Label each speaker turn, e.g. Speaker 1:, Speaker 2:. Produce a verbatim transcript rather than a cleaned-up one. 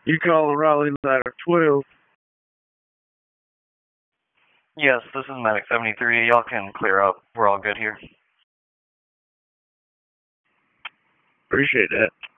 Speaker 1: You calling Raleigh Ladder twelve?
Speaker 2: Yes, this is Medic seventy-three. Y'all can clear up. We're all good here.
Speaker 1: Appreciate that.